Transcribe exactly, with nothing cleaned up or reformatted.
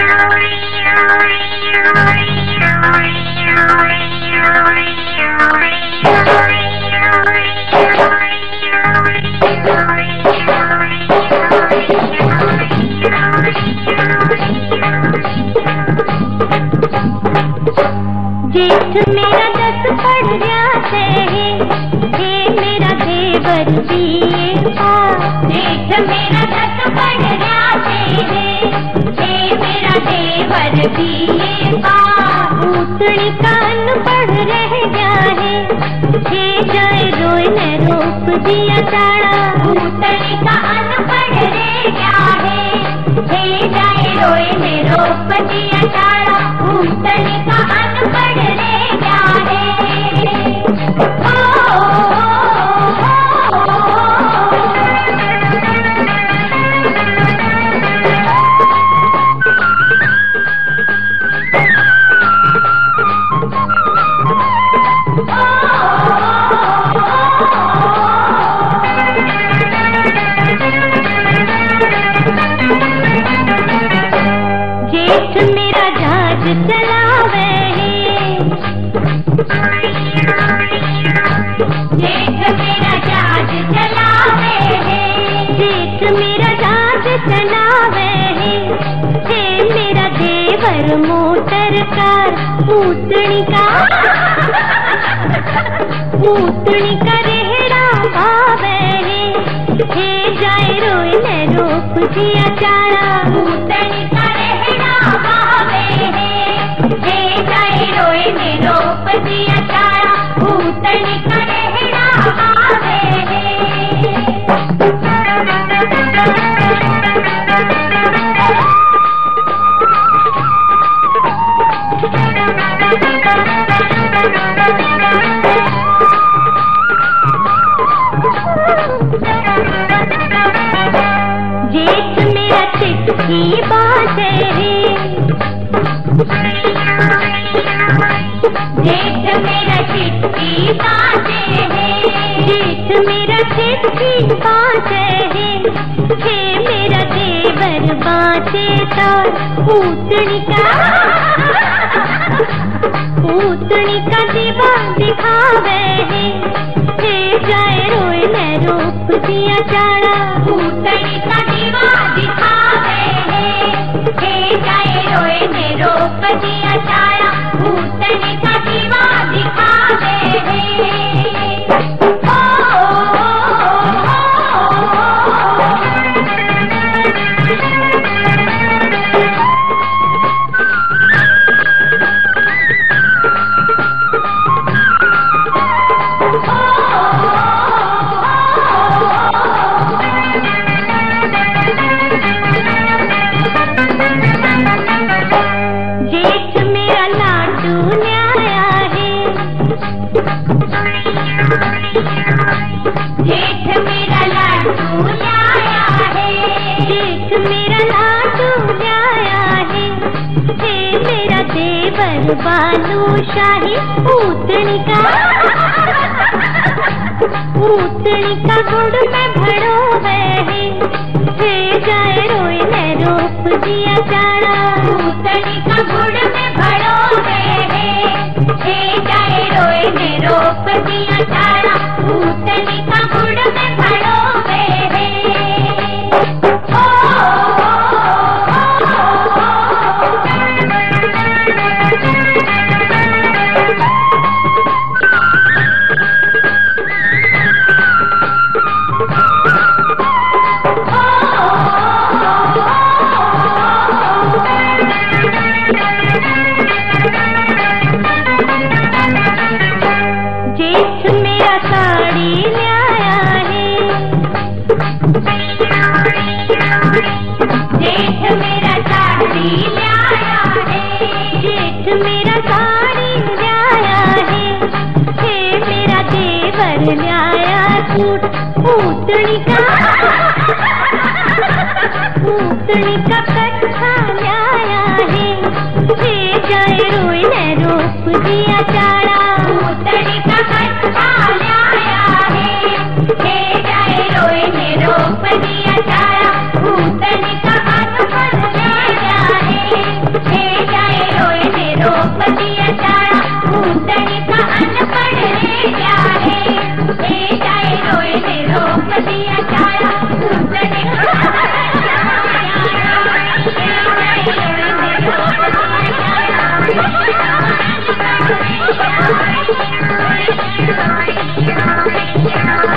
जेठ मेरा दस पढ़ गया है, हे मेरा देवर बीए पास। जेठ मेरा दस पढ़ गया है, हे मेरा देवर बीए पास। पूतनी का अनपढ़ रह गया है, हे जाए रोए ने रोक दिया चाड़ा। पूतनी का अनपढ़ रह गया है, हे जाए रोए ने रोक दिया चाड़ा। पूतनी का अनपढ़ रह गया है। ओ, जेठ मेरा जहाज चलावे, जेठ मेरा जहाज चलावे, जेठ मेरा जहाज चलावे, हे मेरा देवर मोटर कार। पूतनी का पूतनी का रेहड़ा भावे, हे जाए रोए ने रोक दिया चारा। पूतनी का रेहड़ा भावे, हे जाए रोए ने रोक दिया चारा। पूतनी का रेहड़ा भावे। जेठ मेरा चिट्ठी बाजे, जेठ मेरा चिट्ठी बाजे, जेठ मेरा चिट्ठी बाजे, हे मेरा देवर बाजे तार। पूतनी का पूतनी का दीवा दिखावे, हे जाए रोए ने रोक दिया चाड़ा। पूतनी का दीवा दिखावे, हे जाए रोए ने रोक दिया चाड़ा। पूतनी का दीवा दिखावे। ओ, जेठ मेरा लाडू न्याया है, जेठ मेरा लाडू न्याया है, जेठ मेरा लाडू न्याया है, हे मेरा देवर बालू शाही। पूतनी का पूतनी का गुड़ में भड़ोवे, हे जाए रोए ने रोक दिया चाड़ा। पूतनी का गुड़ में भड़ोवे, हे जाए रोए ने रोक दिया चाड़ा। पूतनी का गुड़ में भड़ोवे। ओ, जेठ मेरा साड़ी न्याया है, हाँ